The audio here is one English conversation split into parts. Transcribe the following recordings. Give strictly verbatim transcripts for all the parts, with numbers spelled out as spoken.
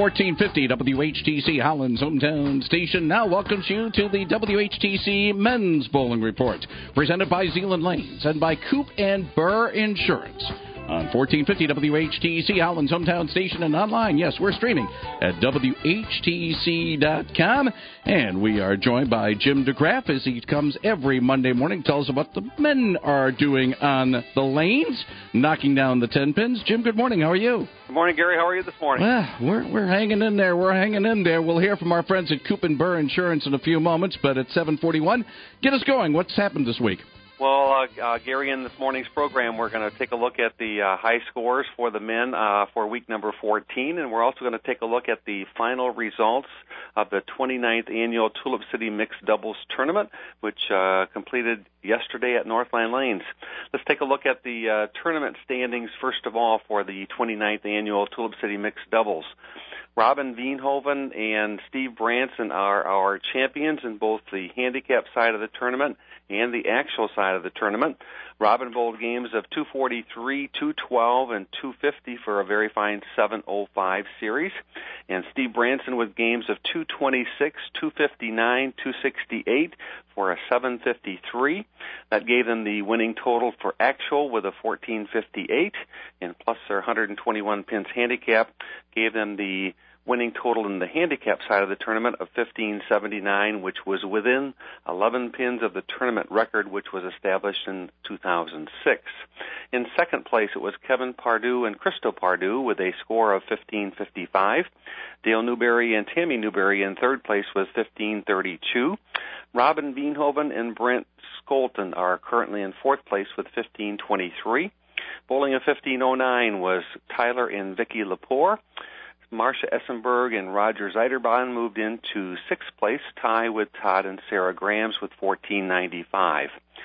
fourteen fifty W H T C, Holland's hometown station, now welcomes you to the W H T C Men's Bowling Report, presented by Zeeland Lanes and by Coop and Burr Insurance. On fourteen fifty W H T C, Holland's hometown station, and online. Yes, we're streaming at W H T C dot com. And we are joined by Jim DeGraff as he comes every Monday morning, tells us what the men are doing on the lanes, knocking down the ten pins. Jim, good morning. How are you? Good morning, Gary. How are you this morning? Well, we're, we're hanging in there. We're hanging in there. We'll hear from our friends at Coop and Burr Insurance in a few moments, but at seven forty-one, get us going. What's happened this week? Well, uh, uh, Gary, in this morning's program, we're going to take a look at the uh, high scores for the men uh, for week number fourteen, and we're also going to take a look at the final results of the twenty-ninth annual Tulip City Mixed Doubles Tournament, which uh, completed yesterday at Northland Lanes. Let's take a look at the uh, tournament standings, first of all, for the twenty-ninth annual Tulip City Mixed Doubles. Robin Veenhoven and Steve Branson are our champions in both the handicap side of the tournament and the actual side of the tournament. Robin bowled games of two forty-three, two twelve, and two fifty for a very fine seven oh five series. And Steve Branson with games of two twenty-six, two fifty-nine, two sixty-eight for a seven fifty-three. That gave them the winning total for actual with a fourteen fifty-eight, and plus their one hundred twenty-one pins handicap gave them the winning total in the handicap side of the tournament of fifteen seventy-nine, which was within eleven pins of the tournament record, which was established in two thousand six. In second place, it was Kevin Pardue and Christo Pardue with a score of fifteen fifty-five. Dale Newberry and Tammy Newberry in third place with fifteen thirty-two. Robin Veenhoven and Brent Skolton are currently in fourth place with fifteen twenty-three. Bowling a fifteen oh nine was Tyler and Vicky Lepore. Marcia Essenberg and Roger Zeiterbahn moved into sixth place, tie with Todd and Sarah Grams with fourteen ninety-five.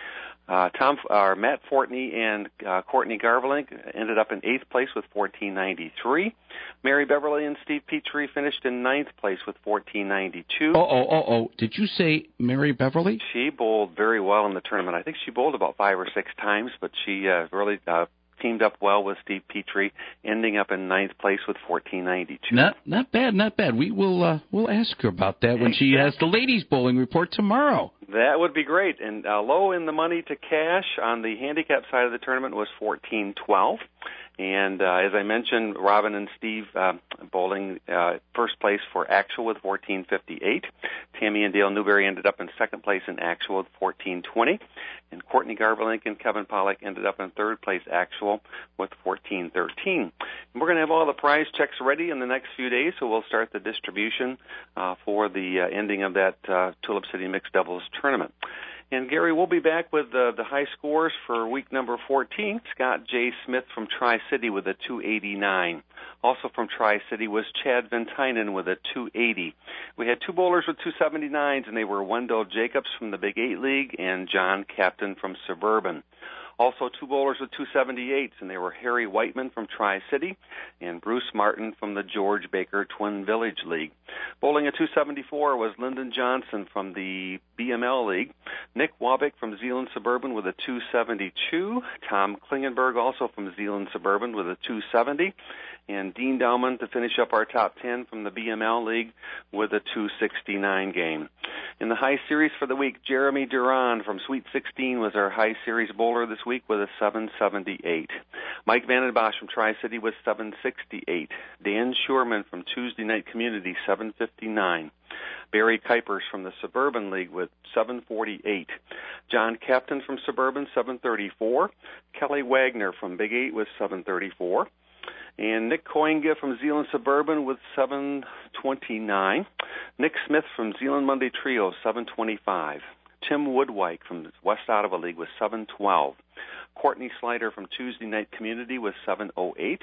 Uh, Tom, uh, Matt Fortney and uh, Courtney Garvelink ended up in eighth place with fourteen ninety-three. Mary Beverly and Steve Petrie finished in ninth place with fourteen ninety-two. Oh, oh, oh, oh. Did you say Mary Beverly? She bowled very well in the tournament. I think she bowled about five or six times, but she uh, really uh, teamed up well with Steve Petrie, ending up in ninth place with fourteen ninety-two. Not, not bad, not bad. We will, uh, we'll ask her about that when she has the ladies' bowling report tomorrow. That would be great. And uh, low in the money to cash on the handicap side of the tournament was fourteen twelve. And uh, as I mentioned, Robin and Steve uh, bowling uh, first place for actual with fourteen fifty-eight. Tammy and Dale Newberry ended up in second place in actual with fourteen twenty. And Courtney Garvelink and Kevin Pollack ended up in third place actual with fourteen thirteen. And we're going to have all the prize checks ready in the next few days, so we'll start the distribution uh, for the uh, ending of that uh, Tulip City Mixed Doubles Tournament. And, Gary, we'll be back with uh, the high scores for week number fourteen. Scott J. Smith from Tri-City with a two eighty-nine. Also from Tri-City was Chad Ventinen with a two eighty. We had two bowlers with two seventy-nines, and they were Wendell Jacobs from the Big Eight League and John Captain from Suburban. Also two bowlers with two seventy-eights, and they were Harry Whiteman from Tri-City and Bruce Martin from the George Baker Twin Village League. Bowling a two seventy-four was Lyndon Johnson from the B M L League. Nick Wabick from Zeeland Suburban with a two seventy-two. Tom Klingenberg also from Zeeland Suburban with a two seventy. And Dean Dauman to finish up our top ten from the B M L League with a two sixty-nine game. In the high series for the week, Jeremy Duran from Sweet sixteen was our high series bowler this week with a seven seventy-eight. Mike Vandenbosch from Tri-City with seven sixty-eight. Dan Schurman from Tuesday Night Community, seven fifty-nine. Barry Kuipers from the Suburban League with seven forty-eight. John Captain from Suburban, seven thirty-four. Kelly Wagner from Big Eight with seven thirty-four. And Nick Koinga from Zeeland Suburban with seven twenty-nine. Nick Smith from Zeeland Monday Trio, seven twenty-five. Tim Woodwike from the West Ottawa League with seven twelve. Courtney Slider from Tuesday Night Community with seven oh eight.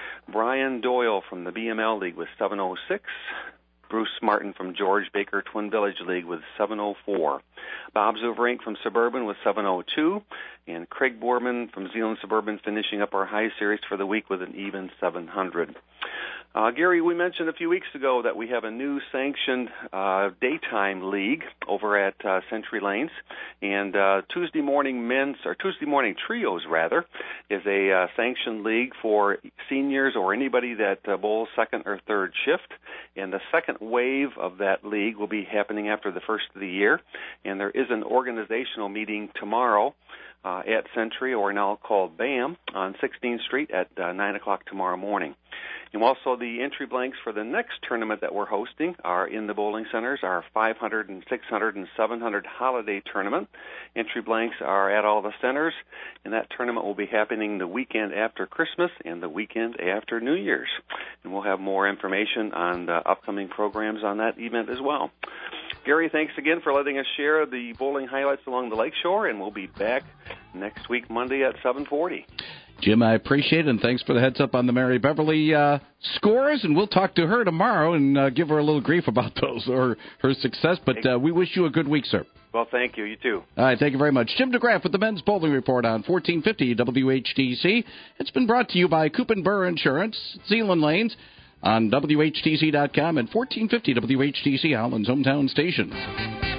Brian Doyle from the B M L League with seven oh six. Bruce Martin from George Baker Twin Village League with seven oh four. Bob Zuverink from Suburban with seven oh two. And Craig Borman from Zeeland Suburban finishing up our high series for the week with an even seven hundred. Uh, Gary, we mentioned a few weeks ago that we have a new sanctioned uh, daytime league over at uh, Century Lanes, and uh, Tuesday morning men's or Tuesday morning trios rather is a uh, sanctioned league for seniors or anybody that uh, bowls second or third shift. And the second wave of that league will be happening after the first of the year, and there is an organizational meeting tomorrow uh, at Century, or now called B A M, on sixteenth Street at uh, nine o'clock tomorrow morning. And also the entry blanks for the next tournament that we're hosting are in the bowling centers, our five hundred and six hundred and seven hundred holiday tournament. Entry blanks are at all the centers, and that tournament will be happening the weekend after Christmas and the weekend after New Year's. And we'll have more information on the upcoming programs on that event as well. Gary, thanks again for letting us share the bowling highlights along the lakeshore, and we'll be back next week, Monday at seven forty. Jim, I appreciate it, and thanks for the heads up on the Mary Beverly uh, scores, and we'll talk to her tomorrow and uh, give her a little grief about those or her success, but uh, we wish you a good week, sir. Well, thank you. You too. All right, thank you very much. Jim DeGraff with the Men's Bowling Report on fourteen fifty W H T C. It's been brought to you by Coop and Burr Insurance, Zeeland Lanes, on W H T C dot com and fourteen fifty W H T C, Holland's hometown station.